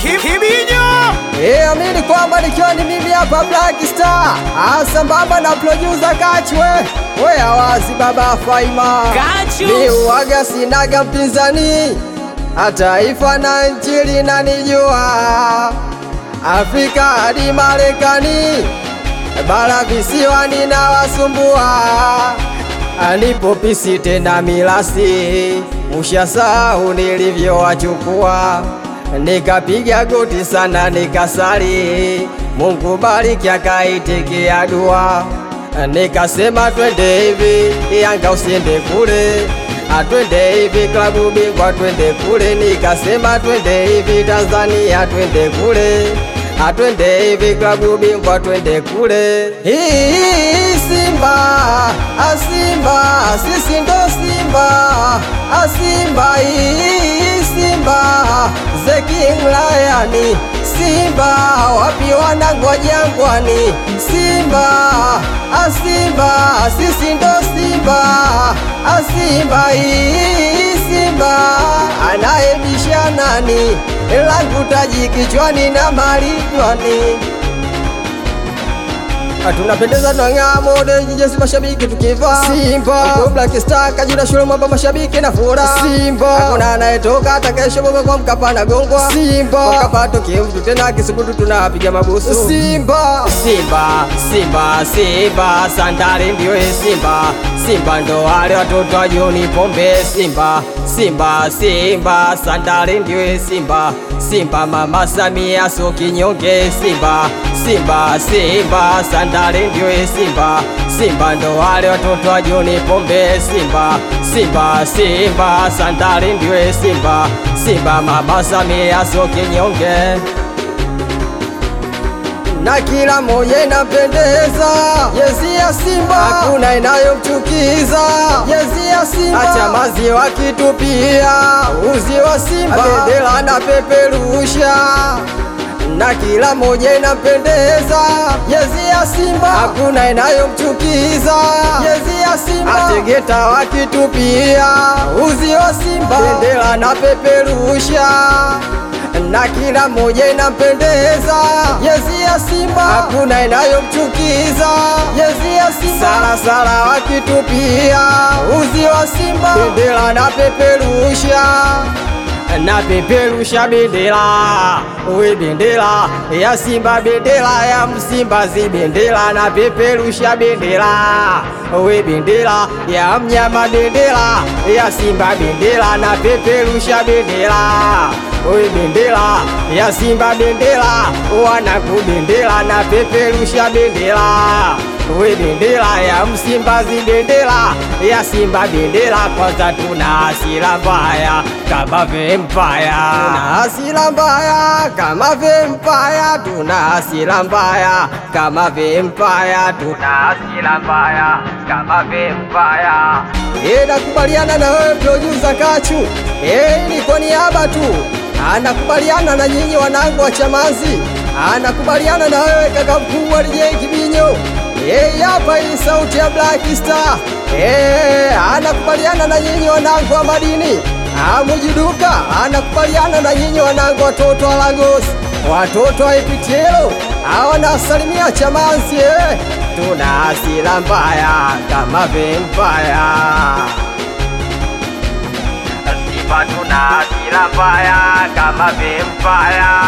Kibinyo. Amini kwamba nikiwa ni mimi hapa Black Star, sambamba na producer Kachwe, we awazi baba Faima. Mi uwaga sinaga mpinzani, taifa na nchi linanijua, Afrika hadi Marekani, bara visiwani na wasumbua. Nipo pisi tena milasi, ushasahau nilivyowachukua. Nikapiga goti sana nikasali, Mungu bariki akaitikia dua. Nikasema twende hivi, Yanga usiende kule, twende hivi klabu bingwa twende kule. Nikasema twende hivi Tanzania twende kule, twende hivi klabu bingwa twende kule. Simba, Simba, sisi ndo Simba, Simba, Simba, the King Lion. Simba, wapi wanangu wa Jangwani? Simba, Simba, sisi ndo Simba, Simba, Simba, anayebisha nani? Langu taji kichwani na marijwani. Tunapendeza tunang'aa mode jinsi mashabiki tukiva Simba. Kwa Black Star kajuna shule mwamba mashabiki na fura Simba. Hakuna anayetoka hata kesho baba kwa Mkapa na gongwa Simba. Mkapa tukimtu tena kisubutu tunapiga mabusu Simba. Simba, Simba, Simba, Sandari ndio Simba. Simba ndo wale watoto wa Joni Pombe Simba. Simba, Simba, Sandari ndio Simba. Simba mama Samia so kinyonge Simba. Simba, Simba, Sandari ndio Simba. Simba ndo wale watoto wa Joni Pombe Simba. Simba, Simba, Sandari ndio Simba. Simba mama Samia so kinyonge, na kila moja inapendeza. Jezi ya Simba hakuna inayomchukiza. Jezi ya Simba acha maziwa kitupia, uzi wa Simba bendera na peperusha, na kila moja inapendeza. Jezi ya Simba hakuna inayomchukiza. Jezi ya Simba ategeta wakitupia, uzi wa Simba bendera na peperusha, na kila moja inapendeza. Jezi ya Simba hakuna inayomchukiza. Jezi ya Simba sala sala wakitupia, uzi wa Simba bendera na peperusha, na peperusha bendera, uwe bendera ya Simba, bendera ya Msimbazi, bendera na peperusha bendera, uwe bendera ya mnyama, bendera ya Simba, bendera na peperusha bendera, uwe bendera ya Simba, bendera wanaku, bendera na peperusha bendera, uwe bendera ya Msimbazi, bendera ya Simba, bendera. Kwanza tuna hasira mbaya kama vampire, tuna hasira mbaya kama vampire, tuna hasira mbaya kama vampire, tuna hasira mbaya kama vampire. Nakubaliana na wewe producer Kachu, ni kwa niaba tu. Anakubaliana na nyinyi wanangu wa Chamazi, anakubaliana na wewe kaka mkubwa DJ Kibinyo. Hapa hii sauti ya Black Star. Anakubaliana na nyinyi wanangu wa Madini, Mujiduka. Anakubaliana na nyinyi wanangu watoto wa Lagos, watoto wa Epitielo. Wanasalimia Chamazi. Tuna hasira mbaya kama vampire, Simba tuna hasira mbaya kama vampire.